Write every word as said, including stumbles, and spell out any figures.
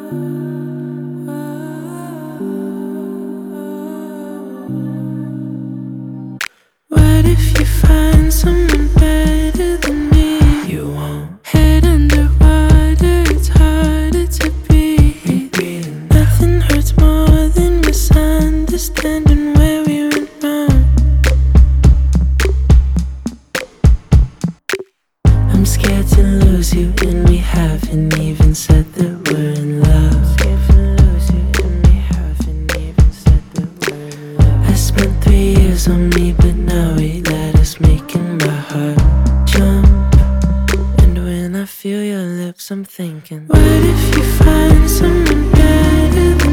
What if you find someone better than me? You won't. Head under water, it's harder to breathe. Nothing hurts more than misunderstanding where we went wrong. I'm scared to lose you, and we haven't even said that we're in love. Scared to lose you, and we haven't even said that we're in love. I spent three years on me, but now we let us making my heart jump. And when I feel your lips, I'm thinking, what if you find someone better than